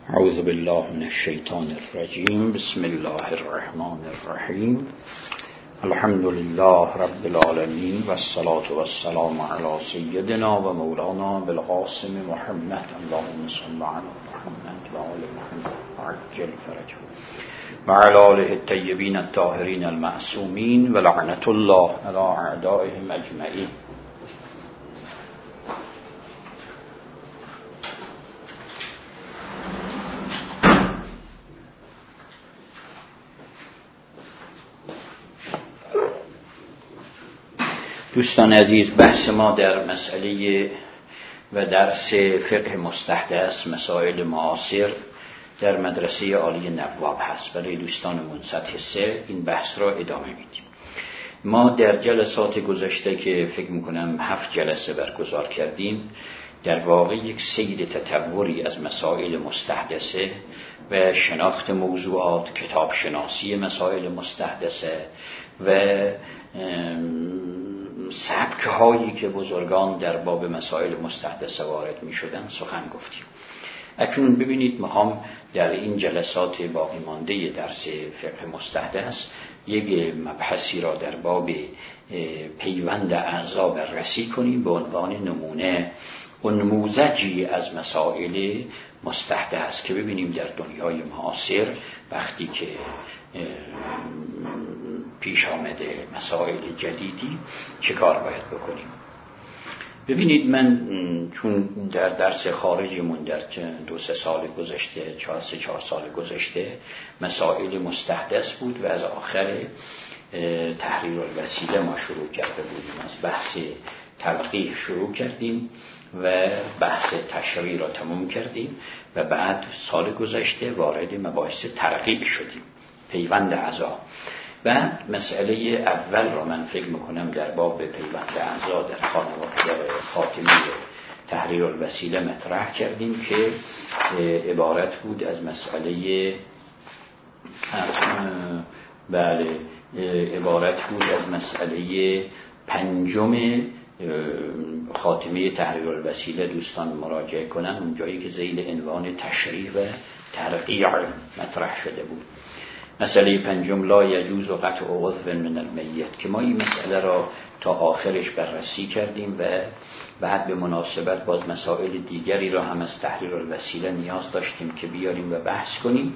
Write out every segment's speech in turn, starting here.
اعوذ بالله من الشیطان الرجیم. بسم الله الرحمن الرحیم. الحمد لله رب العالمین و الصلاة و السلام علی سیدنا و مولانا بالقاسم محمد. اللهم صل علی محمد و آل محمد وعجل فرجه و علی آله الطیبین الطاهرین المعصومین و لعنت الله علی اعدائهم اجمعین. دوستان عزیز، بحث ما در مسئله و درس فقه مستحدث مسائل معاصر در مدرسه عالی نواب هست. برای دوستانمون سطح 3 این بحث را ادامه میدیم. ما در جلسات گذشته که فکر میکنم 7 جلسه برگزار کردیم، در واقع یک سیر تطوری از مسائل مستحدثه و شناخت موضوعات، کتاب شناسی مسائل مستحدثه و سبک هایی که بزرگان در باب مسائل مستحدثه وارد می شدن سخن گفتیم. اکنون ببینید، ما هم در این جلسات باقی مانده درس فقه مستحدث یک مبحثی را در باب پیوند اعضا بررسی کنیم به عنوان نمونه و نموذجی از مسائل مستحدث که ببینیم در دنیای معاصر وقتی که پیش آمده مسائل جدیدی چه کار باید بکنیم. ببینید، من چون در درس خارجیمون در 2-3 سال گذشته 4 سال گذشته مسائل مستحدث بود و از آخر تحریر الوسیله ما شروع کرده بودیم، از بحث تلقیح شروع کردیم و بحث تشریع را تموم کردیم و بعد سال گذشته وارد مباحث ترقیق شدیم، پیوند اعضا. بعد مسئله اول را من فکر میکنم در باب پیوند اعضا در خاتمه تحریر الوسیله مطرح کردیم که عبارت بود از مسئله پنجم خاتمه تحریر الوسیله. دوستان مراجعه کنن اون جایی که ذیل عنوان تشریع و ترقیع مطرح شده بود. مسئله پنجم لا یجوز قطع عضو من المیت، که ما این مسئله را تا آخرش بررسی کردیم و بعد به مناسبت باز مسائل دیگری را هم از تحریر الوسیله نیاز داشتیم که بیاریم و بحث کنیم.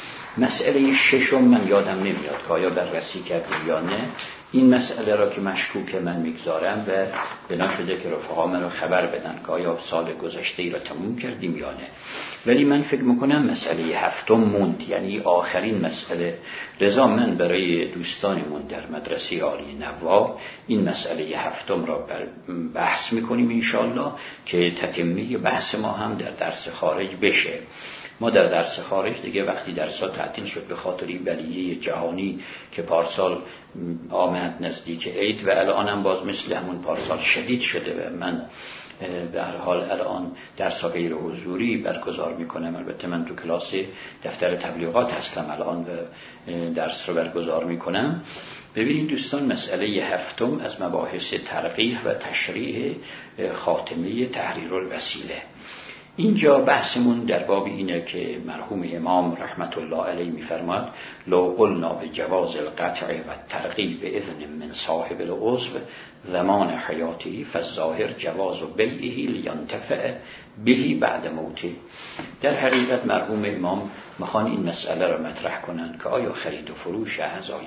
مسئله ششم من یادم نمیاد که آیا بررسی کردیم یا نه. این مسئله را که مشکوک من میگذارم و بنا شده که رفقا من را خبر بدن که آیا سال گذشته ای را تموم کردیم یا نه. ولی من فکر میکنم مسئله هفتم موند، یعنی آخرین مسئله. لذا من برای دوستانمون در مدرسه عالی نواب این مسئله هفتم را بحث میکنیم انشاءالله که تتمه بحث ما هم در درس خارج بشه. ما در درس خارج دیگه وقتی درس‌ها تعطیل شد به خاطر بلیه جهانی که پارسال آمد نزدیک عید و الان هم باز مثل همون پارسال شدید شده و من به هر حال الان درس غیر حضوری برگزار میکنم. البته من تو کلاس دفتر تبلیغات هستم الان و درس رو برگزار میکنم. ببینید دوستان، مسئله هفتم از مباحث ترقیح و تشریع خاتمه تحریر الوسیله. اینجا بحثمون در باب اینه که مرحوم امام رحمت الله علیه می‌فرماد لو قلنا بجواز القطع و الترقیع باذن من صاحب العضو زمان حیاته فالظاهر جواز بیعه لینتفع به بعد موته. در حقیقت مرحوم امام میخوان این مسئله را مطرح کنند که آیا خرید و فروش اعضای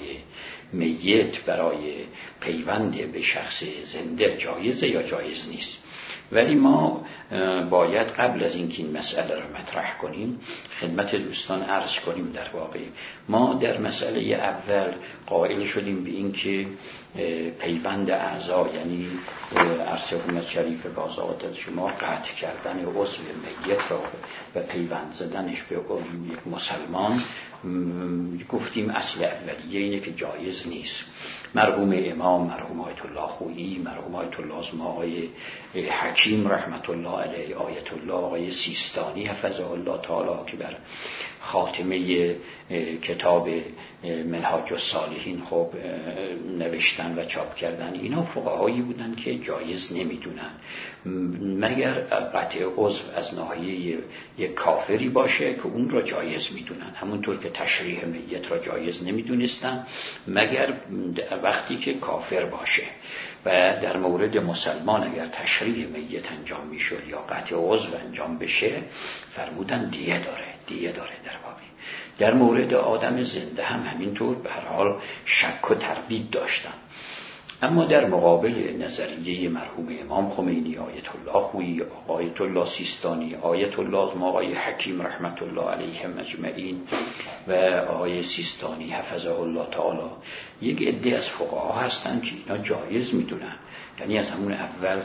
میت برای پیوند به شخص زنده جایزه یا جایز نیست. ولی ما باید قبل از اینکه این مسئله را مطرح کنیم خدمت دوستان عرض کنیم در واقع ما در مسئله اول قائل شدیم به این که پیوند اعضا، یعنی عرض حکومت شریف بازآورده شما قطع کردن عضو میت را و پیوند زدنش به یک مسلمان، گفتیم اصل اولیه اینه که جایز نیست. مرحوم امام، مرحوم آیت الله خویی، مرحوم آیت الله آقای حکیم رحمت الله علیه، آیت الله آقای سیستانی حفظه الله تعالی که بر خاتمه کتاب منهاج الصالحین خب نوشتن و چاپ کردن، اینا فقهایی بودن که جایز نمیدونن. مگر قطع عضو از ناحیه یک کافری باشه که اون را جایز میدونن، همونطور که تشریح میت را جایز نمیدونستن مگر وقتی که کافر باشه. و در مورد مسلمان اگر تشریح میت انجام میشد یا قطع عضو انجام بشه فرمودن دیه داره در واقع. در مورد آدم زنده هم همینطور به هر حال شک و تردید داشتن. اما در مقابل نظریه مرحوم امام خمینی، آیت الله خویی، آیت الله سیستانی، آیت الله آقای حکیم رحمت الله علیهم اجمعین و آقای سیستانی حفظه الله تعالی، یک عده از فقها هستند که اینا جایز میدونن. یعنی از همون اول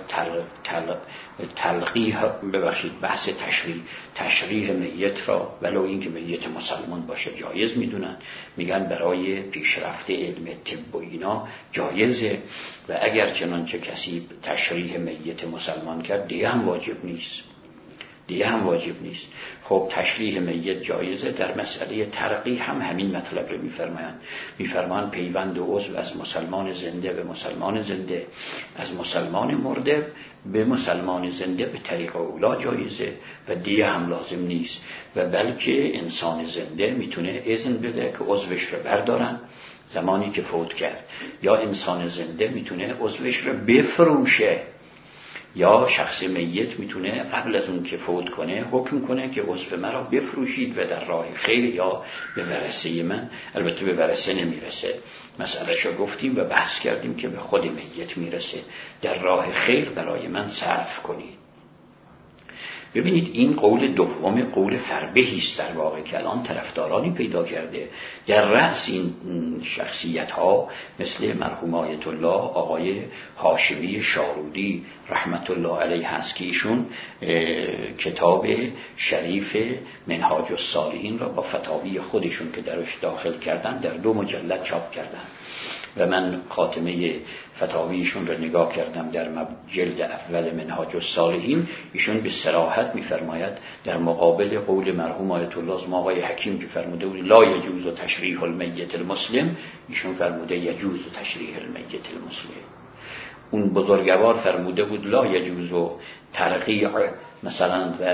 بحث تشریح میت را ولو این که میت مسلمان باشه جایز میدونن، میگن برای پیشرفت علم طب و اینا جایزه و اگر چنانچه کسی تشریح میت مسلمان کرد دیگه هم واجب نیست. خب تشریح میت جایزه. در مسئله ترقیح هم همین مطلب رو میفرمایند پیوند عضو از مسلمان زنده به مسلمان زنده، از مسلمان مرده به مسلمان زنده به طریق اولا جایزه و دیگه هم لازم نیست و بلکه انسان زنده میتونه اذن بده که عضوش رو بردارن زمانی که فوت کرد، یا انسان زنده میتونه عضوش رو بفروشه، یا شخص میت میتونه قبل از اون که فوت کنه حکم کنه که عضو مرا بفروشید و در راه خیر یا به ورثه من، البته به ورثه نمیرسه، مسئلهشو گفتیم و بحث کردیم که به خود میت میرسه، در راه خیر برای من صرف کنید. ببینید این قول دوم قول فربهی است در واقع که الان طرفدارانی پیدا کرده. در رأس این شخصیت ها مثل مرحوم آیت الله آقای هاشمی شارودی رحمت الله علیه هست که ایشون کتاب شریف منهاج الصالحین را با فتاوی خودشون که درش داخل کردن در 2 مجلد چاپ کردن و من خاتمه فتاویشون رو نگاه کردم در جلد اول منهاج الصالحین. ایشون به صراحت میفرماید در مقابل قول مرحوم آیت الله آقای حکیم که فرموده بود لا یجوز تشریح المیت المسلم، ایشون فرموده یجوز تشریح المیت المسلم. اون بزرگوار فرموده بود لا یجوز ترقیع مثلا و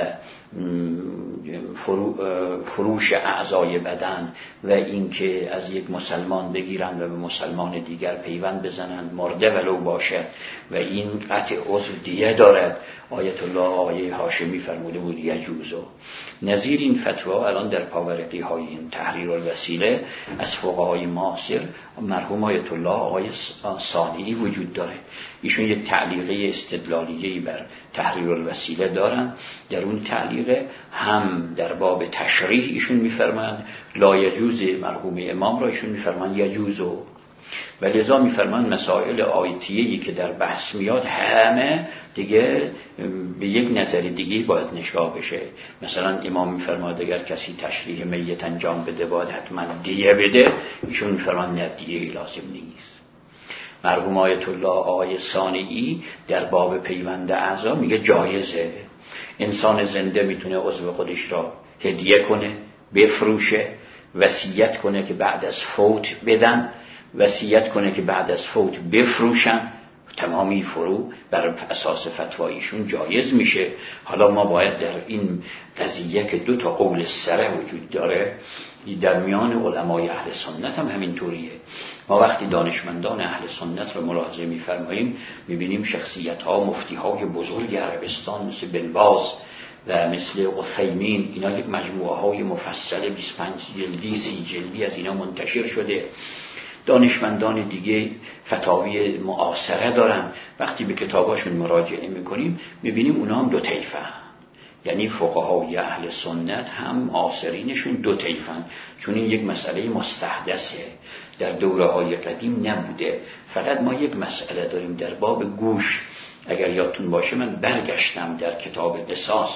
فروش اعضای بدن و اینکه از یک مسلمان بگیرن و به مسلمان دیگر پیوند بزنن مرده ولو باشه و این قطع عضو دیه دارد. آیت الله آقای هاشمی فرموده بود یجوزو. نظیر این فتوا الان در پاورقی های این تحریر الوسیله از فقهای معاصر مرحوم آیت الله آقای ثانی وجود داره. ایشون یک تعلیقه استدلالیه‌ای بر تحریر الوسیله دارن. در اون تعلیقه هم در باب تشریح ایشون میفرمایند لا یجوز مرحوم امام را ایشون میفرمایند یجوزو، و لذا میفرمایند مسائل آیتیه‌ای که در بحث میاد همه دیگه به یک نظر دیگه باید نشاه بشه. مثلا امام میفرماید اگر کسی تشریح میت انجام بده باید حتما دیه بده، ایشون میفرمایند نه دیه لازم نیست. مرحوم آیت الله آقای ثانی در باب پیوند اعضا میگه جایزه، انسان زنده میتونه عضو خودش را هدیه کنه، بفروشه، وصیت کنه که بعد از فوت بدن، وصیت کنه که بعد از فوت بفروشن، تمامی فرو بر اساس فتوایشون جایز میشه. حالا ما باید در این قضیه که 2 قول سره وجود داره در میان علمای اهل سنت هم همینطوریه. ما وقتی دانشمندان اهل سنت رو ملاحظه میفرماییم میبینیم شخصیت ها مفتی های بزرگ عربستان مثل بن باز و مثل عثیمین، اینا یک مجموعه های مفصله 25 جلدی 30 جلدی از اینا منتشر شده. دانشمندان دیگه فتاوی معاصره دارن، وقتی به کتاباشون مراجعه میکنیم میبینیم اونا هم 2 طیفه، یعنی فقهای اهل سنت هم معاصرینشون 2 طیفن، چون این یک مسئله مستحدثه در دوره‌های قدیم نبوده. فقط ما یک مسئله داریم در باب گوش. اگر یادتون باشه من برگشتم در کتاب قصاص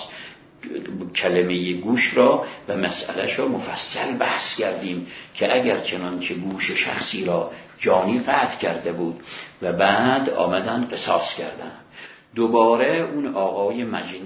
کلمه گوش را و مسئلهش را مفصل بحث کردیم که اگر چنانچه گوش شخصی را جانی قطع کرده بود و بعد آمدن قصاص کردن، دوباره اون آقای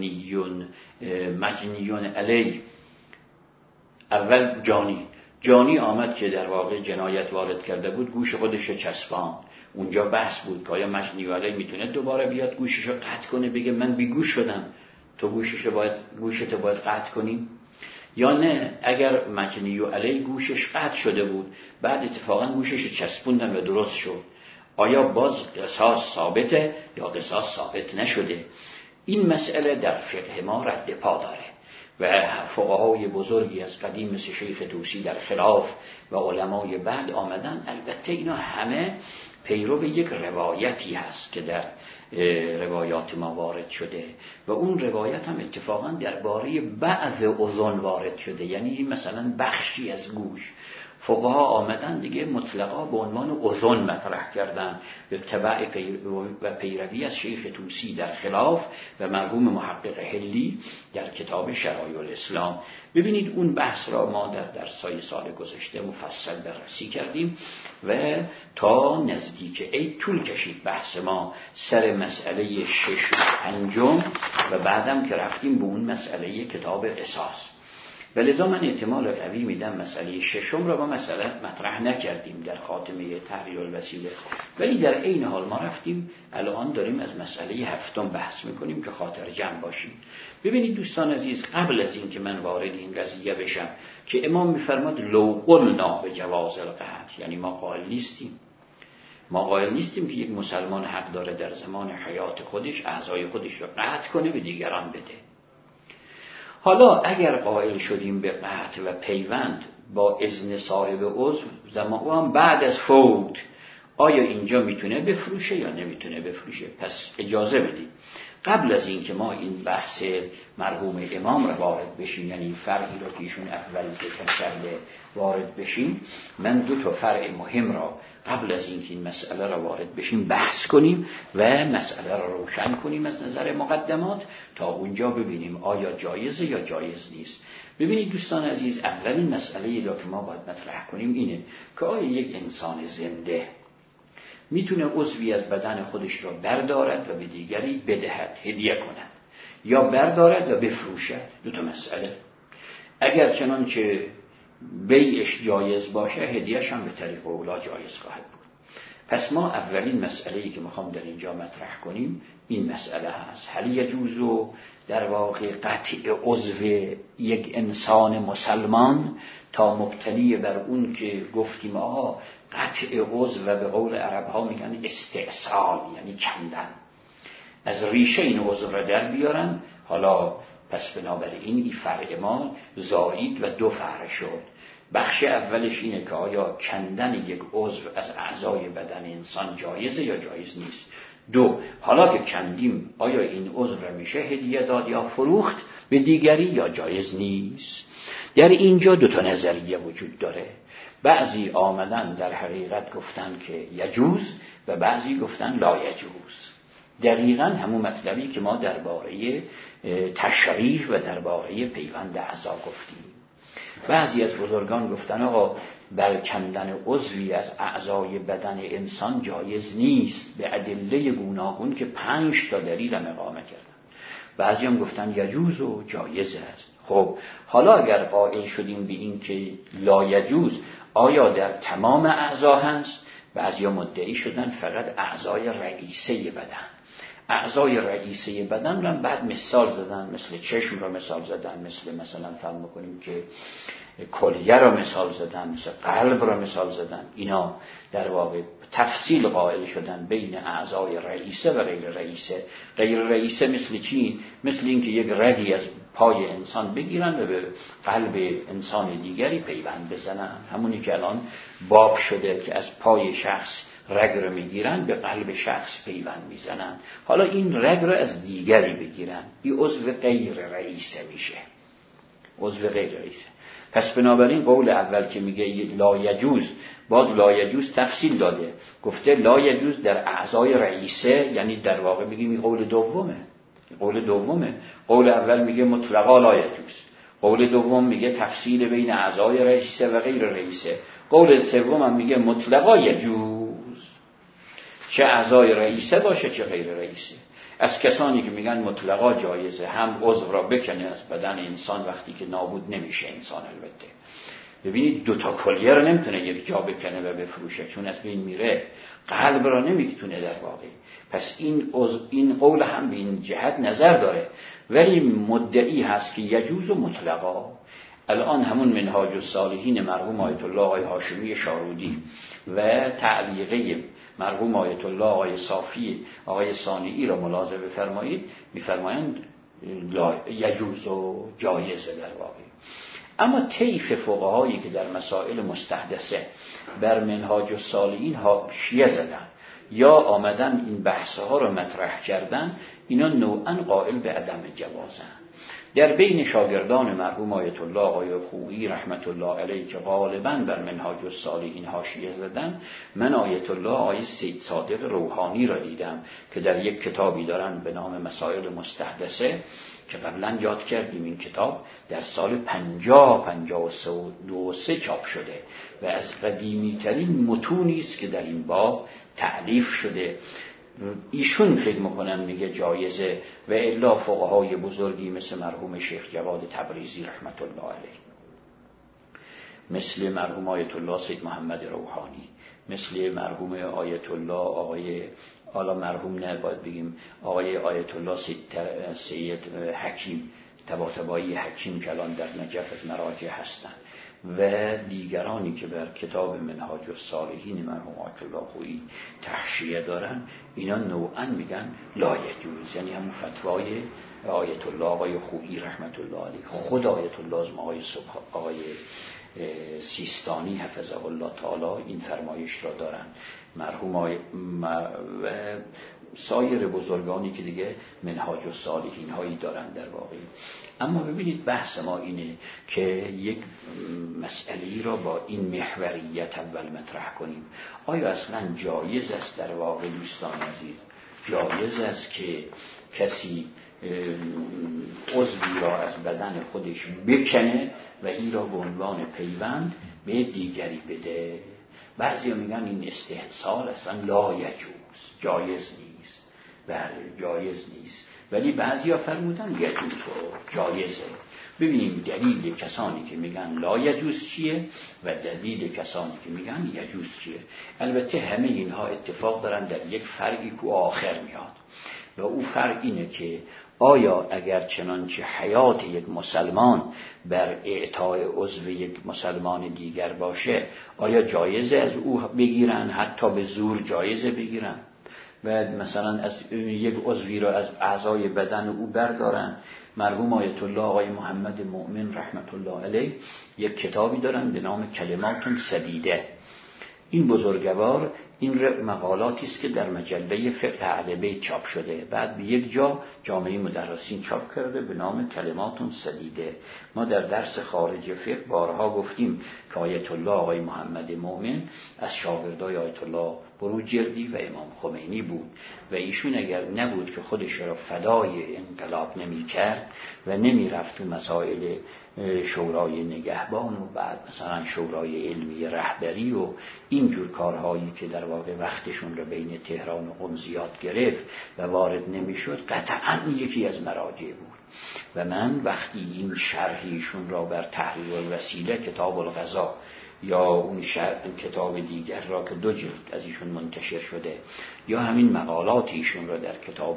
مجنیون علی اول جانی آمد که در واقع جنایت وارد کرده بود، گوش خودش چسبان، اونجا بحث بود که آیا مجنی علیه میتونه دوباره بیاد گوششو قطع کنه بگه من بیگوش شدم، تو گوشتو باید قطع کنی؟ یا نه اگر مجنی علیه گوشش قطع شده بود بعد اتفاقا گوشش چسبوندن و درست شد، آیا باز قصاص ثابته یا قصاص ثابت نشده؟ این مسئله در فقه ما رد پا داره و فقهای بزرگی از قدیم مثل شیخ طوسی در خلاف و علمای بعد آمدن. البته اینا همه پیرو یک روایتی هست که در روایات ما وارد شده و اون روایت هم اتفاقا درباره بعض اذن وارد شده، یعنی مثلا بخشی از گوش. فقها آمدن دیگه مطلقا به عنوان اذن مطرح کردن به تبع و پیروی از شیخ طوسی در خلاف و مرحوم محقق حلی در کتاب شرایع الاسلام. ببینید اون بحث را ما در درس‌های سال گذشته مفصل بررسی کردیم و تا نزدیک عید طول کشید بحث ما سر مسئله 6 و 5 و بعدم که رفتیم به اون مسئله کتاب قصاص. ولذا من احتمال قوی میدم مسئله 6 را با مسئله مطرح نکردیم در خاتمه تحریر الوسیله، ولی در عین حال ما رفتیم الان داریم از مسئله 7 بحث میکنیم که خاطر جمع باشیم. ببینید دوستان عزیز، قبل از این که من وارد این قضیه بشم که امام میفرماد لو قلنا به جواز القطع، یعنی ما قائل نیستیم که یک مسلمان حق داره در زمان حیات خودش اعضای خودش رو قطع کنه به دیگران بده. حالا اگر قائل شدیم به قطع و پیوند با اذن صاحب عضو زمان بعد از فوت، آیا اینجا میتونه بفروشه یا نمیتونه بفروشه؟ پس اجازه بدید قبل از این که ما این بحث مرحوم امام را وارد بشیم، یعنی فرعی را که ایشون اول ذکر کرده وارد بشیم، من 2 فرع مهم را قبل از این که این مسئله را وارد بشیم بحث کنیم و مسئله را روشن کنیم از نظر مقدمات تا اونجا ببینیم آیا جایزه یا جایز نیست. ببینید دوستان عزیز، اولین مسئله که ما باید مطرح کنیم اینه که آیا یک انسان زنده میتونه عضوی از بدن خودش را بردارد و به دیگری بدهد، هدیه کند، یا بردارد و بفروشد؟ 2 مسئله. اگر چنانچه بیعش جایز باشه، هدیهش هم به طریق اولا جایز خواهد بود. پس ما اولین مسئله‌ای که میخوام در اینجا مطرح کنیم این مسئله هست: هل یجوز در واقع قطع عضو یک انسان مسلمان تا مبتنی بر اون که گفتیم آقا قطع عضو و به قول عرب ها میگن استئصال، یعنی کندن، از ریشه این عضو را در بیارن. حالا پس بنابراین این فرع ما زایید و 2 فرع شد. بخش اولش اینه که آیا کندن یک عضو از اعضای بدن انسان جایزه یا جایز نیست. 2، حالا که کندیم آیا این عضو را میشه هدیه داد یا فروخت به دیگری یا جایز نیست؟ در اینجا 2 نظریه وجود داره. بعضی آمدن در حقیقت گفتن که یجوز و بعضی گفتن لا یجوز. دقیقاً همون مطلبی که ما درباره تشریح و درباره پیوند اعضا گفتیم. بعضی از بزرگان گفتن آقا بر کندن عضوی از اعضای بدن انسان جایز نیست به ادله گوناگون که 5 دلیل اقامه کردن. بعضی هم گفتن یجوز و جایز است. خب حالا اگر قائل شدیم به این که لا یجوز، آیا در تمام اعضا هست؟ بعضی مدعی شدن فقط اعضای رئیسه بدن. اعضای رئیسه بدن رو بعد مثال زدن، مثل چشم رو مثال زدن، مثلا فهم کنیم که کلیه رو مثال زدن، مثل قلب رو مثال زدن. اینا در واقع تفصیل قائل شدن بین اعضای رئیسه و غیر رئیسه. غیر رئیسه مثل چی؟ مثل این که یک رگی از پای انسان بگیرن و به قلب انسان دیگری پیوند بزنن. همونی که الان باب شده که از پای شخص رگ رو میگیرن به قلب شخص پیوند میزنن. حالا این رگ رو از دیگری بگیرن، این عضو غیر رئیسه میشه، عضو غیر رئیسه. پس بنابراین قول اول که میگه لا یجوز، باز لا یجوز تفصیل داده، گفته لا یجوز در اعضای رئیسه، یعنی در واقع بگیم این قول دومه. قول اول میگه مطلقا لا یجوز، قول دوم میگه تفصیل بین اعضای رئیسه و غیر رئیسه، قول سوم هم میگه مطلقا یجوز، چه اعضای رئیسه باشه چه غیر رئیسه. از کسانی که میگن مطلقا جایزه هم عضو را بکنه از بدن انسان وقتی که نابود نمیشه انسان، البته ببینید دوتا کلیه رو نمیتونه یک جا بکنه و بفروشه، چون از بین میره. قلب را نمیتونه در واقع. پس این قول هم به این جهت نظر داره، ولی مدعی هست که یجوز و مطلقا. الان همون منهاج الصالحین مرحوم آیت الله آقای هاشمی شارودی و تعلیقه مرحوم آیت الله آقای صافی آقای صانعی را ملاحظه بفرمایید، میفرمایند یجوز و جایزه در واقع. اما طیف فقهایی که در مسائل مستحدثه بر منهاج الصالحین حاشیه زدن یا آمدن این بحثها را مطرح کردن، اینا نوعا قائل به عدم جوازن. در بین شاگردان مرحوم آیت الله آقای خویی رحمت الله علیه که غالباً بر منهاج الصالحین حاشیه زدن، من آیت الله آقای سید صادق روحانی را دیدم که در یک کتابی دارن به نام مسائل مستحدثه که قبلا یاد کردیم. این کتاب در سال 52 چاپ شده و از قدیمی ترین متونی است که در این باب تألیف شده. ایشون فکر میکنن میگه جایزه، و الا فقهای بزرگی مثل مرحوم شیخ جواد تبریزی رحمت الله علیه، مثل مرحوم آیت الله سید محمد روحانی، مثل مرحوم آیت الله آقای مرحوم نباید بگیم آقای آیت الله سید حکیم طباطبایی حکیم که الان در نجف از مراجع هستند و دیگرانی که بر کتاب منهاج الصالحین مرحوم آیت الله خویی تحشیه دارن، اینا نوعا میگن لا یجوز، یعنی همون فتوای آیت الله آقای خویی رحمت الله علیه. خود آیت الله از آقای سیستانی حفظه الله تعالی این فرمایش را دارن، مرحوم و سایر بزرگانی که دیگه منهاج الصالحین هایی دارن در واقع. اما ببینید بحث ما اینه که یک مسئله را با این محوریت اول مطرح کنیم. آیا اصلا جایز است در واقع دوستان عزیز، جایز است که کسی عضوی را از بدن خودش بکنه و این را به عنوان پیوند به دیگری بده؟ بعضی میگن این استحصال اصلا لا یجوز، جایز نیست. بله جایز نیست، ولی بعضی ها فرمودن یجوز و جایزه. ببینیم دلیل کسانی که میگن لا یجوز چیه و دلیل کسانی که میگن یجوز چیه. البته همه اینها اتفاق دارن در یک فرقی که آخر میاد و او فرق اینه که آیا اگر چنانچه حیات یک مسلمان بر اعطای عضو یک مسلمان دیگر باشه، آیا جایزه از او بگیرن، حتی به زور جایزه بگیرن و مثلا از یک عضوی را از اعضای بدن او بردارن؟ مرحوم آیت الله آقای محمد مؤمن رحمت الله علیه یک کتابی دارن به نام کلمات سدیده. این بزرگوار این مقالاتی است که در مجله فقه اهل بیت چاپ شده، بعد به یک جا جامعه مدرسین چاپ کرده به نام کلمات سدیده. ما در درس خارج فقه بارها گفتیم که آیت الله آقای محمد مؤمن از شاگردای آیت الله بروجردی و امام خمینی بود و ایشون اگر نبود که خودش را فدای انقلاب نمی کرد و نمی رفت تو مسائل شورای نگهبان و بعد مثلا شورای علمی رهبری و اینجور کارهایی که در واقع وقتشون رو بین تهران و قم زیاد گرفت و وارد نمیشد، قطعا یکی از مراجع بود. و من وقتی این شرحیشون را بر تحریر الوسیله کتاب الغذا یا اون کتاب دیگر را که 2 جلد از ایشون منتشر شده یا همین مقالات ایشون را در کتاب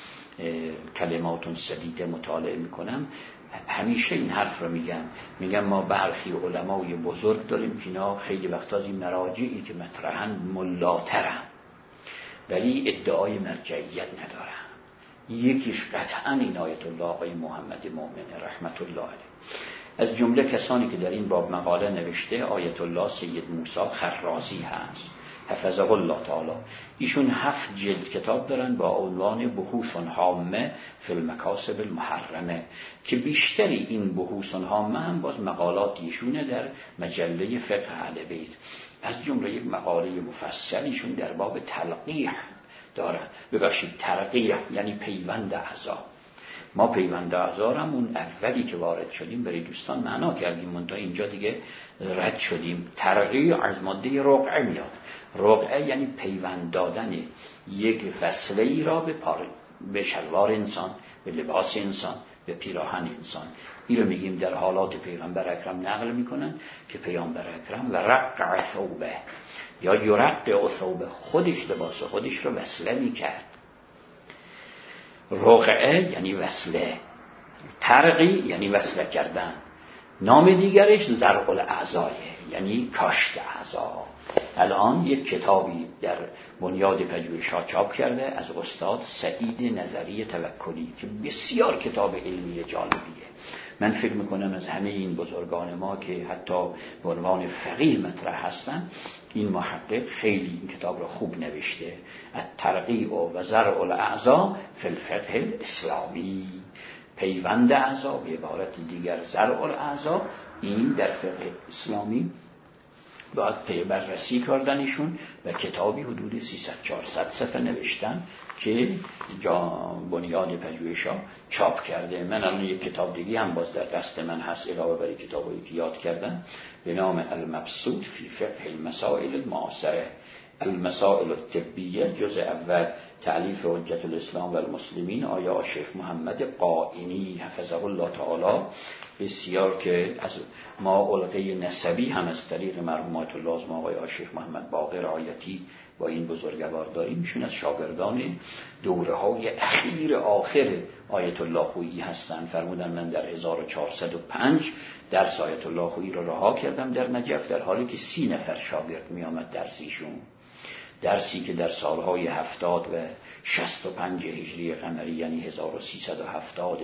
کلمات سدیده مطالعه میکنم، همیشه این حرف رو میگم ما برخی علمای بزرگ داریم که اینا خیلی وقتا از این مراجعی که مطرحن ملاترن ولی ادعای مرجعیت ندارن. یکیش قطعا این آیت الله آقای محمد مؤمن رحمت الله علیه. از جمله کسانی که در این باب مقاله نوشته آیت الله سید موسی خرازی هست حفظه الله تعالی. ایشون 7 جلد کتاب دارن با عنوان بحوث هامه فی المکاسب المحرمه که بیشتری این بحوث هامه هم باز مقالات ایشونه در مجله فقه اهل بیت. از جمله یک مقاله مفصل ایشون در باب تلقیح دارن. ببخشید ترقیح یعنی پیوند اعضا. ما پیوند اعضا هم اون اولی که وارد شدیم برای دوستان معنا کردیم، منتها اینجا دیگه رد شدیم. ترقیح از ماده رقعه میاد. رقعه یعنی پیوند دادن یک وصله‌ای را به شلوار انسان، به لباس انسان، به پیراهن انسان. این رو میگیم در حالات پیغمبر اکرم نقل میکنن که پیغمبر اکرم و رقع ثوبه یا یرقع ثوبه، خودش لباس خودش رو وصله میکرد. رقعه یعنی وصله، ترقی یعنی وصله کردن. نام دیگرش زرع الاعضای یعنی کاشت اعضا. الان یک کتابی در بنیاد پژوهش‌ها چاپ کرده از استاد سعید نظری توکلی که بسیار کتاب علمی جالبیه. من فکر میکنم از همه این بزرگان ما که حتی به عنوان فقیه مطرح هستن، این محقق خیلی این کتاب رو خوب نوشته. الترقیع و زرع الاعضا فی الفقه الاسلامی، پیوند اعضا، به عبارت دیگر زرع الاعضا، این در فقه اسلامی باید بررسی کردنشون و کتابی حدود 300-400 صفحه نوشتن که بنیاد پژوهش‌ها چاپ کرده. من الان یک کتاب دیگه هم باز در دست من هست علاوه بر کتابی که یاد کردم به نام المبسوط فی فقه المسائل المعاصره، المسائل الطبیه، جزء اول، تألیف حجت الاسلام و المسلمین آیا شیخ محمد قائنی حفظه الله تعالی. بسیار که از ما علقه نسبی هم از طریق مرحومات اللازم آقای شیخ محمد باقر آیتی با این بزرگوار داریم. میشون از شاگردان دوره های اخیر آخر آیت الله خویی هستن. فرمودن من در 1405 درس آیت الله خویی رو رها کردم در نجف، در حالی که 30 نفر شاگرد می آمد درسیشون. درسی که در سالهای 70 و 65 هجری قمری یعنی 1370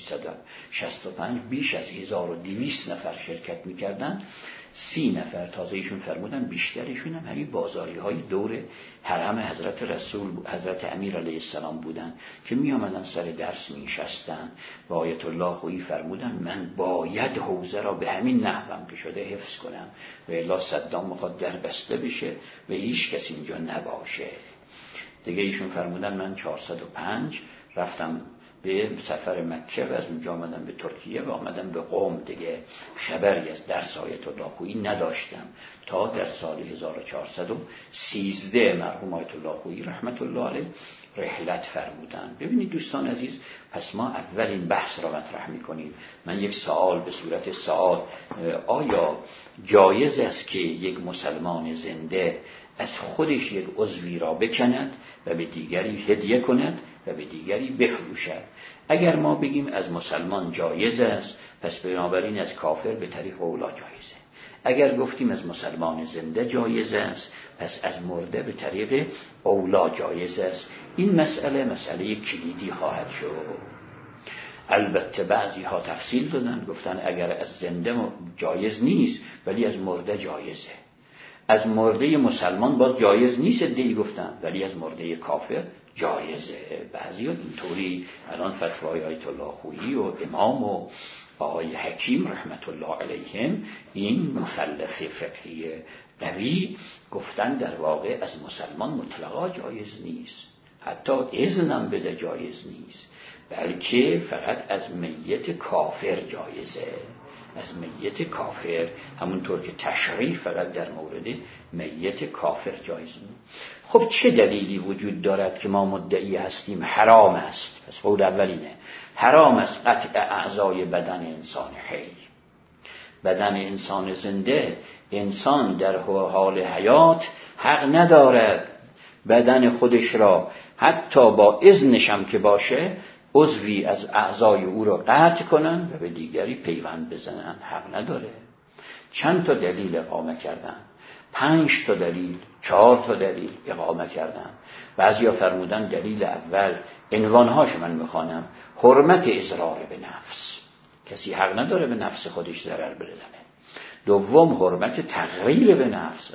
1365 بیش از 1200 نفر شرکت می‌کردند. 30 نفر تازه ایشون فرمودن بیشترشون هم همین بازاری های دور حرم حضرت رسول حضرت امیر علیه السلام بودن که می آمدن سر درس می نشستن. با آیت الله خویی فرمودن من باید حوزه را به همین نحوم که شده حفظ کنم و الا صدام میخواد در بسته بشه و هیچ کسی اینجا نباشه. دیگه ایشون فرمودن من 405 رفتم به سفر مکه و از اونجا آمدم به ترکیه و آمدم به قم. دیگه خبری از درس آیت الله خویی نداشتم تا در سال 1413 مرحوم آیت الله خویی رحمت الله علیه رحلت فرمودن. ببینید دوستان عزیز، پس ما اولین بحث را مطرح می‌کنیم. من یک سوال به صورت سوال، آیا جایز است که یک مسلمان زنده از خودش یک عضوی را بکند و به دیگری هدیه کند و به دیگری بفروشد؟ اگر ما بگیم از مسلمان جایز است، پس بنابراین از کافر به طریق اولا جایزه. اگر گفتیم از مسلمان زنده جایز است، پس از مرده به طریق اولا جایز است. این مسئله کلیدی خواهد شد. البته بعضی ها تفصیل دادن، گفتن اگر از زنده جایز نیست ولی از مرده جایزه. از مرده مسلمان باز جایز نیست دیگه گفتن، ولی از مرده کافر جایزه. بعضی ها اینطوری الان فتوای آیت الله خویی و امام و آقای حکیم رحمت الله علیهم این مثلث فقهی قوی گفتن در واقع از مسلمان مطلقا جایز نیست، حتی اذنم بده جایز نیست، بلکه فقط از میت کافر جایزه. از میت کافر، همونطور که تشریف فقط در مورد میت کافر جایز نیست. خب چه دلیلی وجود دارد که ما مدعی هستیم حرام است؟ پس قول اولینه حرام است قطع اعضای بدن انسان حی. بدن انسان زنده، انسان در حال حیات حق ندارد بدن خودش را حتی با اذنش هم که باشه عضوی از اعضای او را قطع کنن و به دیگری پیوند بزنن، حق نداره. چند تا دلیل اقامه کردن، 5 تا دلیل، 4 تا دلیل اقامه کردن. بعضیا فرمودن دلیل اول، عنوانهاش من میخوانم، حرمت اضرار به نفس، کسی حق نداره به نفس خودش ضرر برسونه. دوم حرمت تغییر به نفس،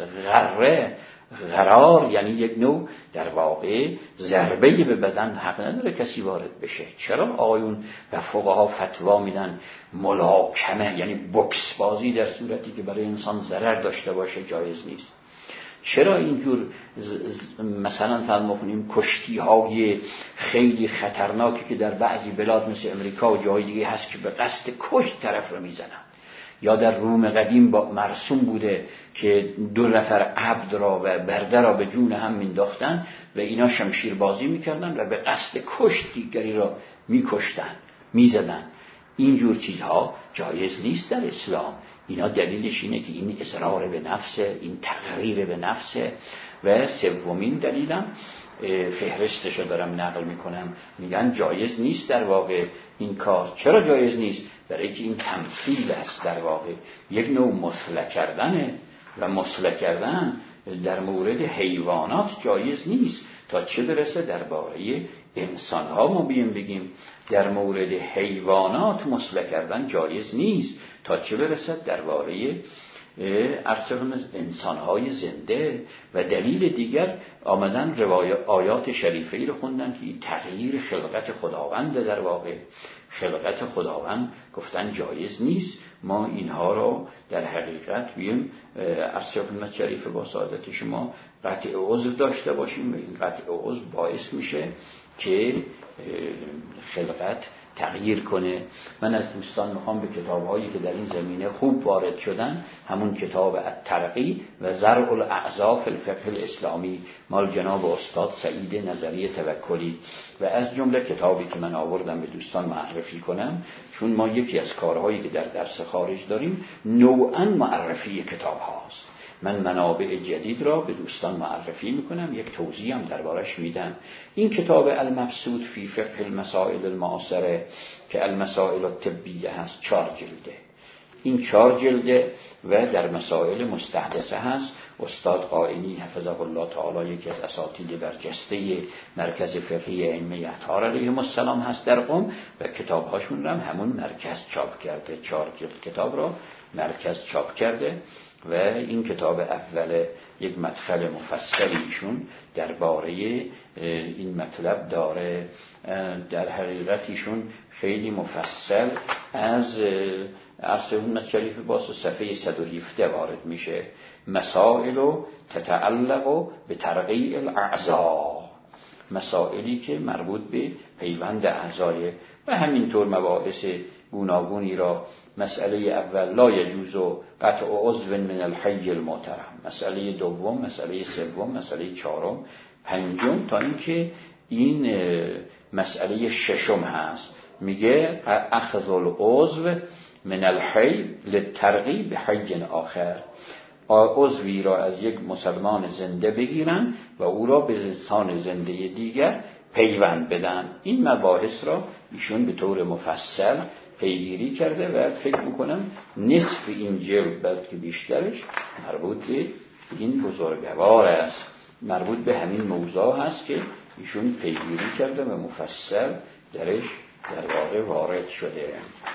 غرار یعنی یک نوع در واقع ضربه به بدن حق نداره کسی وارد بشه. چرا آقایون و فقها فتوا میدن ملاکمه یعنی بوکس بازی در صورتی که برای انسان ضرر داشته باشه جایز نیست؟ چرا اینجور مثلا فرض کنیم کشتی های خیلی خطرناکی که در بعضی بلاد مثل امریکا و جای دیگه هست که به قصد کشت طرف رو میزنن، یا در روم قدیم با مرسوم بوده که 2 نفر عبد را و برده را به جون هم مینداختن و اینا شمشیر بازی میکردن و به قصد کشت دیگری را میکشتن، میزدن. اینجور چیزها جایز نیست در اسلام. اینا دلیلش اینه که این اصرار به نفسه، این تغییر به نفسه. و سومین دلیلم فهرستشو دارم نقل میکنم، میگن جایز نیست در واقع این کار. چرا جایز نیست؟ برای که این تمثیل است در واقع، یک نوع مثله کردنه و مثله کردن در مورد حیوانات جایز نیست. تا چه برسه درباره انسان ها ما بگیم در مورد حیوانات مثله کردن جایز نیست، تا چه برسه درباره انسان‌های زنده. و دلیل دیگر آمدن آیات شریفه ای رو خوندن که این تغییر خلقت خداوند، در واقع خلقت خداوند گفتن جایز نیست. ما اینها رو در حقیقت بیم خدمت شریفه با سعادت شما قطع عضو داشته باشیم و این قطع عضو باعث میشه که خلقت تغییر کنه. من از دوستان میخوام به کتاب‌هایی که در این زمینه خوب وارد شدن، همون کتاب الترقی و زرع الاعضاء فی الفقه الاسلامی مال جناب استاد سعید نظری توکلی و از جمله کتابی که من آوردم به دوستان معرفی کنم، چون ما یکی از کارهایی که در درس خارج داریم نوعاً معرفی کتاب هاست. من منابع جدید را به دوستان معرفی میکنم، یک توضیح هم دربارش میدم. این کتاب المبسوط فی فقه المسائل المعاصره که المسائل الطبیه هست 4 جلده. این 4 جلده و در مسائل مستحدثه هست. استاد قائنی حفظه الله تعالی یکی از اساتید برجسته مرکز فقهی ائمه اطهار علیهم السلام هست در قم و کتابهاشون هم همون مرکز چاپ کرده. 4 جلد کتاب را مرکز چاپ کرده و این کتاب اول یک مدخل مفصلی ایشون درباره این مطلب داره. در حقیقت ایشون خیلی مفصل از خدمت شریفه با صفحه 117 وارد میشه. مسائل تتعلق به ترقیع الاعضاء، مسائلی که مربوط به پیوند اعضای و همینطور مباحث گوناگونی را. مسئله اول لا یجوز قطع عضو من الحی المحترم، مسئله دوم، مسئله سوم، مسئله چهارم، پنجم تا اینکه این مسئله ششم هست. میگه اخذ العضو من الحی للترقی به حی آخر، عضوی را از یک مسلمان زنده بگیرن و او را به انسان زنده دیگر پیوند بدن. این مباحث را ایشون به طور مفصل پیگیری کرده و فکر میکنم نصف این جلد بلکه بیشترش مربوط به این بزرگوار است، مربوط به همین موضوع هست که ایشون پیگیری کرده و مفصل درش در واقع وارد شده.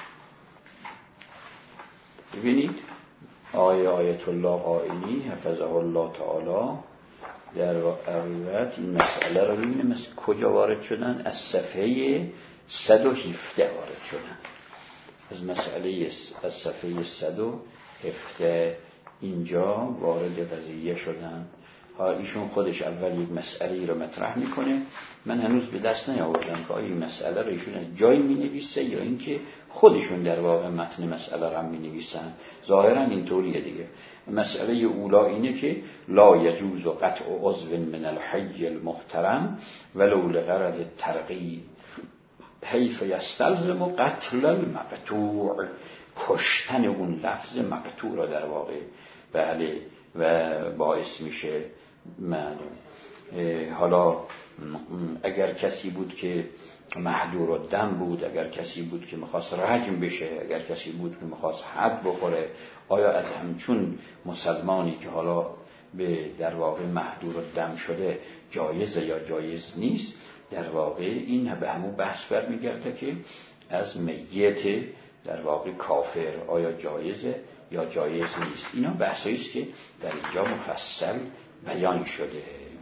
ببینید آیت الله قائنی حفظه الله تعالی در حقیقت این مسئله رو ببینیم از کجا وارد شدن. از صفحه 117 وارد شدن. از مسئله از صفحه 117 اینجا وارد قضیه شدن. ایشون خودش اول یک مسئله رو مطرح میکنه. من هنوز به دست نیاوردم که این مسئله رو ایشون از جایی مینویسه یا اینکه خودشون در واقع متن مسئله رو هم مینویسن. ظاهرا اینطوریه دیگه. مسئله اولا اینه که لا یجوز قطع عضو من الحی المحترم ولو لغرض الترقی حیث یستلزم قتل المقطوع، کشتن اون لفظ مقطوع را در واقع بله و باعث میشه معلوم. حالا اگر کسی بود که محدور الدم بود، اگر کسی بود که میخواست رجم بشه، اگر کسی بود که میخواست حد بخوره، آیا از همچون مسلمانی که حالا به در واقع محدور الدم شده جایزه یا جایز نیست؟ در واقع این به همون بحث برمیگرده که از میت در واقع کافر آیا جایزه یا جایز نیست. اینا بحثایی است که در اینجا مفصل بیان شده.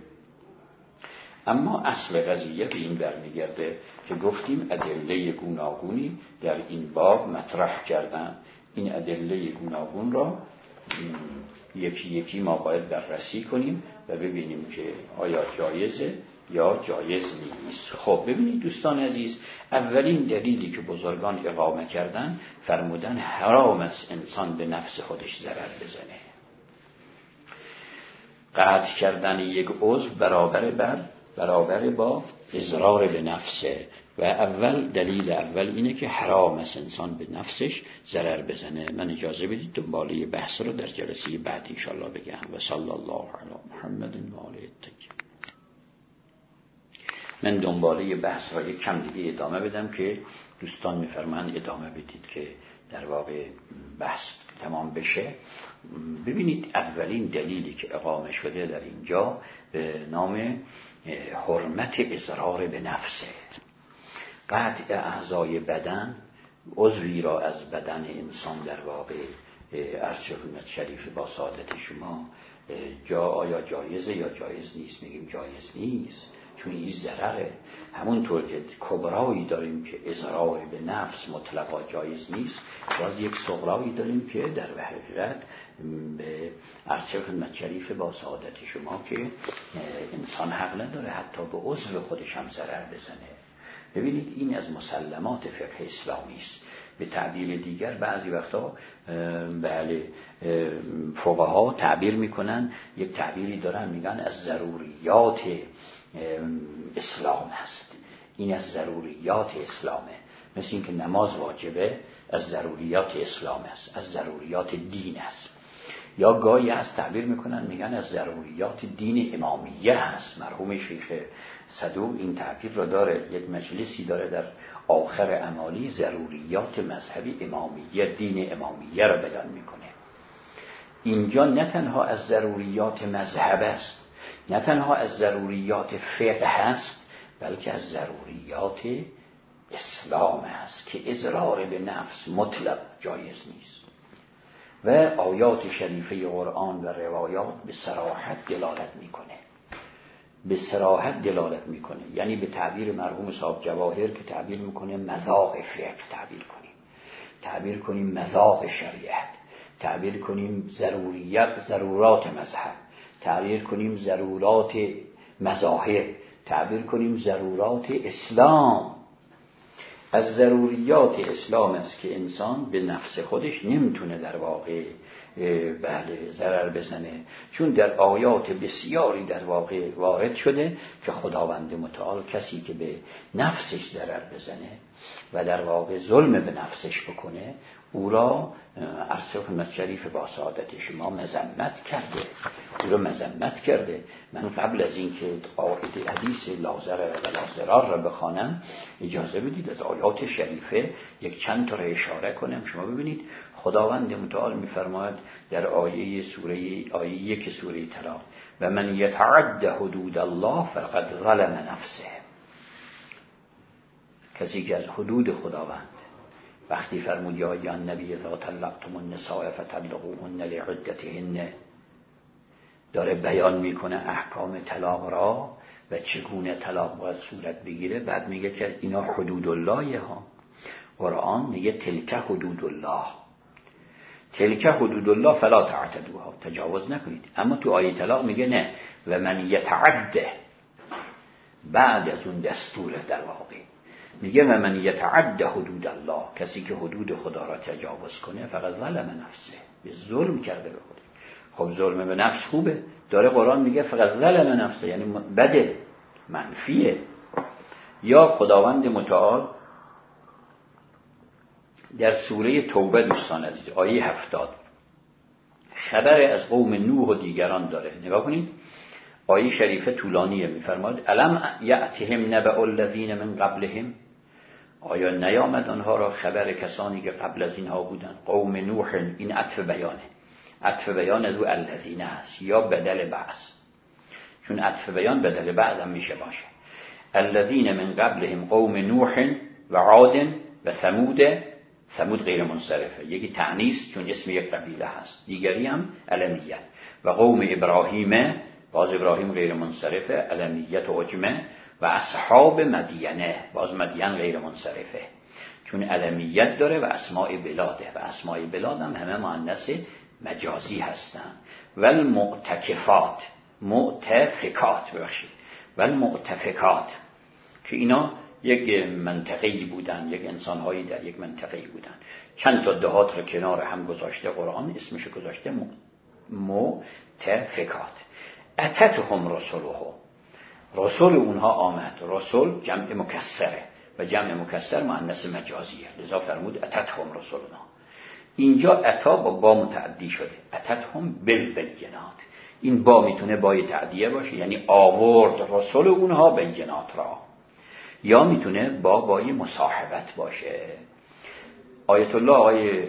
اما اصل قضیه به این برمیگرده که گفتیم ادله گوناگونی در این باب مطرح کردن. این ادله گوناگون را یکی یکی ما باید بررسی کنیم و ببینیم که آیا جایزه یا جایز نیست. خب ببینید دوستان عزیز، اولین دلیلی که بزرگان اقامه کردن فرمودن حرام است انسان به نفس خودش ضرر بزنه. قطع کردن یک عضو برابر بر برابر با اضرار به نفسه. و دلیل اول اینه که حرام است انسان به نفسش ضرر بزنه. من اجازه بدید دنباله بحث رو در جلسه بعد انشاءالله بگم. و صلی الله علی محمد و آله الطاهرین. من دنباله بحث را یک کم دیگه ادامه بدم که دوستان میفرمایند ادامه بدید که در واقع بحث تمام بشه. ببینید اولین دلیلی که اقامه شده در اینجا به نام حرمت اضرار به نفسه. قطع اعضای بدن، عضوی را از بدن انسان در واقع عرض حرمت شریف با سعادت شما آیا جایزه یا جایز نیست؟ میگیم جایز نیست، چون این ضرره. همونطور که کبرایی داریم که اضرار به نفس مطلقا جایز نیست، باز یک صغرایی داریم که در حقیقت به عرض خدمت شریف با سعادت شما که انسان حق نداره حتی به عضو خودش هم ضرر بزنه. ببینید این از مسلمات فقه اسلامی است. به تعبیر دیگر بعضی وقتا فقها تعبیر میکنن، یک تعبیری دارن میگن از ضروریات اسلام هست. این از ضروریات اسلامه. مثل این که نماز واجبه، از ضروریات اسلام است، از ضروریات دین است. یا گاهی از تعبیر میکنن میگن از ضروریات دین امامیه هست. مرحوم شیخ صدوق این تعبیر رو داره، یک مجلسی داره در آخر اعمالی ضروریات مذهبی امامیه، دین امامیه رو بیان میکنه. اینجا نه تنها از ضروریات مذهب است، نه تنها از ضروریات فقه هست، بلکه از ضروریات اسلام است که اضرار به نفس مطلق جایز نیست. و آیات شریفه قرآن و روایات به صراحت دلالت میکنه، به صراحت دلالت میکنه. یعنی به تعبیر مرحوم صاحب جواهر که تعبیر میکنه مذاق فقه، تعبیر کنیم مذاق شریعت، تعبیر کنیم ضرورات مذهب، تعبیر کنیم ضرورات مذاهب، تعبیر کنیم ضرورات اسلام. از ضروریات اسلام است که انسان به نفس خودش نمیتونه در واقع ضرر بزنه، چون در آیات بسیاری در واقع وارد شده که خداوند متعال کسی که به نفسش ضرر بزنه و در واقع ظلم به نفسش بکنه او را عرض خدمت شریف با سعادت شما مذمت کرده. من قبل از اینکه قاعده حدیث لا ضرر و لا ضرار را بخوانم اجازه بدید از آیات شریفه یک چند تا را اشاره کنم. شما ببینید خداوند متعال می‌فرماید در آیه یک سوره طلاق و من یتعد حدود الله فقد ظلم نفسه. کسی که از حدود خداوند وقتی فرمود یا ایها النبی اذا طلقتم النساء فطلقوهن لعدتهن، داره بیان میکنه احکام طلاق را و چگونه طلاق باید صورت بگیره. بعد میگه که اینا حدود الله ها. قرآن میگه تلک حدود الله، تلک حدود الله فلا تعتدوها، تجاوز نکنید. اما تو آیه طلاق میگه نه و من یتعده، بعد از اون دستور در واقع میگه و من یتعد حدود الله، کسی که حدود خدا را تجاوز کنه فقط ظلم نفسه، به ظلم کرده به خودش. خب ظلم به نفس خوبه، داره قرآن میگه فقط ظلم نفسه، یعنی بده، منفیه. یا خداوند متعال در سوره توبه دوستان عزیز آیه 70 خبر از قوم نوح و دیگران داره. نگاه کنید آیه شریفه طولانیه. میفرماد الم یأتهم نبأ الذین من قبلهم، آیا نیامد آنها را خبر کسانی که قبل از اینها بودند. قوم نوح، این عطف بیانه، عطف بیان از او الذین هست یا بدل بعض، چون عطف بیان بدل بعض هم میشه باشه. الذین من قبلهم قوم نوح و عاد و ثمود غیر منصرفه، یکی تعنیس چون اسم یک قبیله هست، دیگری هم علمیت. و قوم ابراهیم، باز ابراهیم غیر منصرفه، علمیت و عجمه. و اصحاب مدینه، باز مدین غیر منصرفه چون علمیت داره و اسماء بلاده، و اسماء بلاد هم همه مؤنث مجازی هستن. و المعتکفات، و المعتفکات که اینا یک منطقه‌ای بودن، یک انسان‌هایی در یک منطقه‌ای بودن. چند تا دهات رو کنار هم گذاشته قرآن، اسمشو گذاشته معتفکات. اتتهم رسلهم، رسول اونها آمد. رسول جمع مکسره و جمع مکسر مؤنث مجازیه، لذا فرمود اتتهم رسولنا. اینجا اتا با متعدی شده، اتتهم بالبینات. این با میتونه بای تعدیه باشه، یعنی آورد رسول اونها بینات را، یا میتونه بای مصاحبت باشه. آیت الله آقای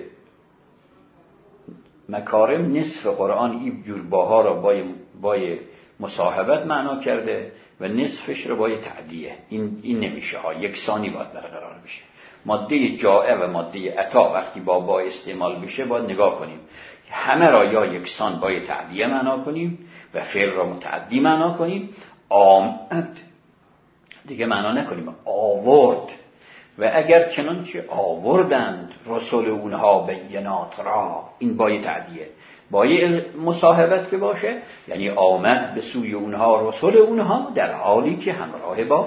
مکارم نصف قرآن این جور باها را بای مصاحبت معنا کرده و نصفش رو بای تعدیه. این نمیشه ها، یکسانی باید برقرار بشه. ماده جائع و ماده عطا وقتی با استعمال بشه باید نگاه کنیم همه را یا یکسان بای تعدیه معنا کنیم و فعل را متعدی معنا کنیم، آمد دیگه معنا نکنیم آورد. و اگر چنانچه آوردند رسول اونها بینات را، این بای تعدیه. بای مصاحبت که باشه یعنی آمد به سوی اونها رسول اونها در حالی که همراه با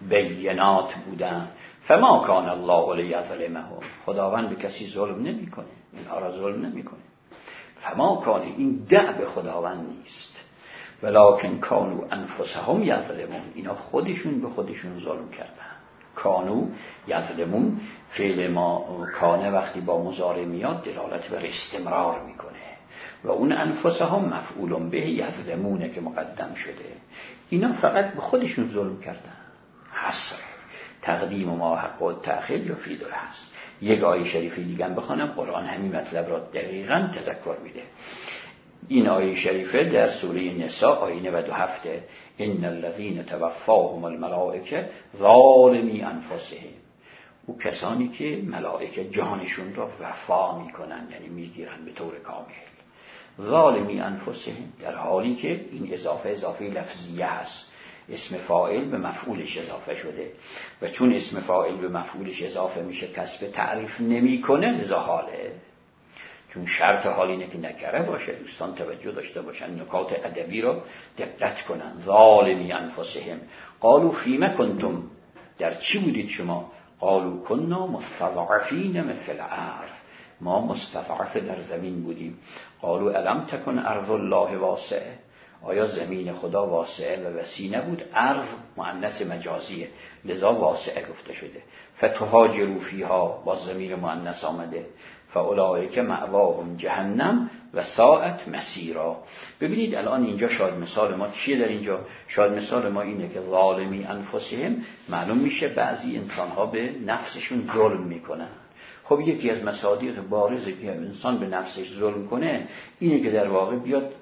بینات بودن. فما کان الله لیظلمهم، خداوند به کسی ظلم نمیکنه، اینها را ظلم نمیکنه. فما کان، این دأب خداوند نیست. ولکن کانوا انفسهم یظلمون، اینا خودشون به خودشون ظلم کردن. کانو یظلمون، فعل ما کانه وقتی با مضارع میاد دلالت بر استمرار میکنه و اون انفسهم مفعول به یظلمونه که مقدم شده. اینا فقط به خودشون ظلم کردن. حصر تقدیم ما حق و تأخیر یا فی دل هست. یک آیه شریفی دیگه بخوانم، قرآن همین مطلب را دقیقاً تذکر میده. این آیه شریفه در سوره نساء آیه 97 ان الذين توفاهم الملائکه ظالمی انفسهم، او کسانی که ملائکه جانشون را وفا میکنن یعنی میگیرن به طور کامل. ظالمی انفسهم در حالی که این اضافه لفظیه است، اسم فاعل به مفعولش اضافه شده و چون اسم فاعل به مفعولش اضافه میشه کسب تعریف نمیکنه، لذا حاله. چون شرط حال اینه که نکره باشه. دوستان توجه داشته باشن، نکات ادبی رو دقت کنن. ظالمی انفسهم قالوا فیما کنتم، در چی بودید شما؟ قالوا كنا مستضعفین مثل الارض، ما مستضعف در زمین بودیم. قالوا الم تکن ارض الله واسعه، آیا زمین خدا واسعه و وسیع نبود؟ ارض مؤنث مجازیه لذا واسعه گفته شده. فتهاجروا فیها، با ضمیر مؤنث آمده. فاولئک مأواهم جهنم و ساءت مصیرا. ببینید الان اینجا شاید مثال ما چیه؟ در اینجا شاید مثال ما اینه که ظالمی انفسهم، معلوم میشه بعضی انسانها به نفسشون ظلم میکنن. خب یکی از مصادیق بارزی که انسان به نفسش ظلم کنه اینه که در واقع بیاد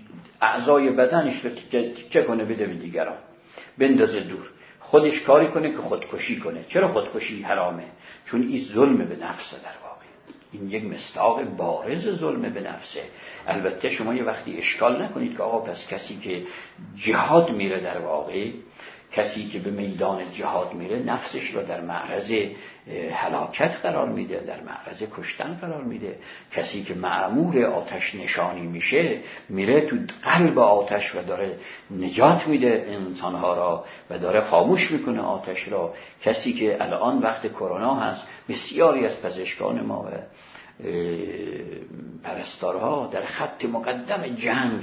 اعضای بدنش رو چه کنه بده به دیگران، بندازه دور، خودش کاری کنه که خودکشی کنه. چرا خودکشی حرامه؟ چون این ظلم به نفسه. در واقع این یک مصداق بارز ظلم به نفسه. البته شما یه وقتی اشکال نکنید که آقا پس کسی که جهاد میره، در واقع کسی که به میدان جهاد میره نفسش رو در معرض هلاکت قرار میده، در معرض کشتن قرار میده. کسی که مأمور آتش نشانی میشه میره تو قلب آتش و داره نجات میده انسانها را و داره خاموش میکنه آتش را. کسی که الان وقت کرونا هست، بسیاری از پزشکان ما و پرستارها در خط مقدم جنگ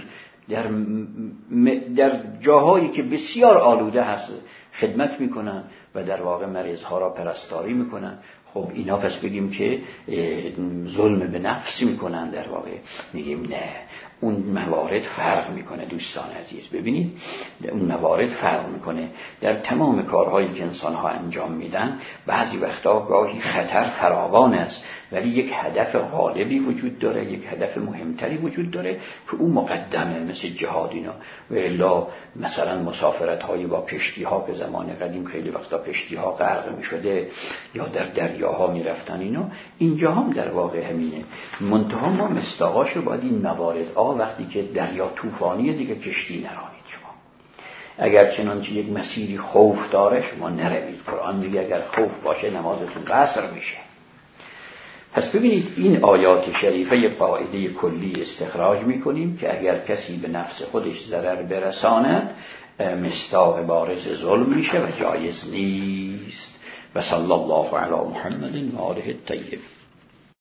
در جاهایی که بسیار آلوده هست خدمت میکنن و در واقع مریضها را پرستاری میکنن. خب اینا پس بگیم که ظلم به نفس میکنن؟ در واقع میگیم نه، اون موارد فرق میکنه. دوستان عزیز ببینید اون موارد فرق میکنه. در تمام کارهایی که انسانها انجام میدن بعضی وقتا گاهی خطر فراوان است، ولی یک هدف غالبی وجود داره، یک هدف مهمتری وجود داره که اون مقدمه، مثل جهاد اینا. و الا مثلا مسافرت های با کشتی ها که زمان قدیم خیلی وقتا کشتی ها غرق میشده یا در دریاها میرفتن اینا، اینجا هم در واقع همینه. منتها ما مصداقاشو باید این موارد وقتی که دریا طوفانیه دیگه کشتی نرانید. شما اگر چنانچه یک مسیری خوف داره شما نروید. قرآن میگه اگر خوف باشه نمازتون قصر میشه. پس ببینید این آیات شریفه یک قاعده کلی استخراج میکنیم که اگر کسی به نفس خودش ضرر برساند مصداق بارز ظلم میشه و جایز نیست. و صلی الله علی محمد و آله الطیبین.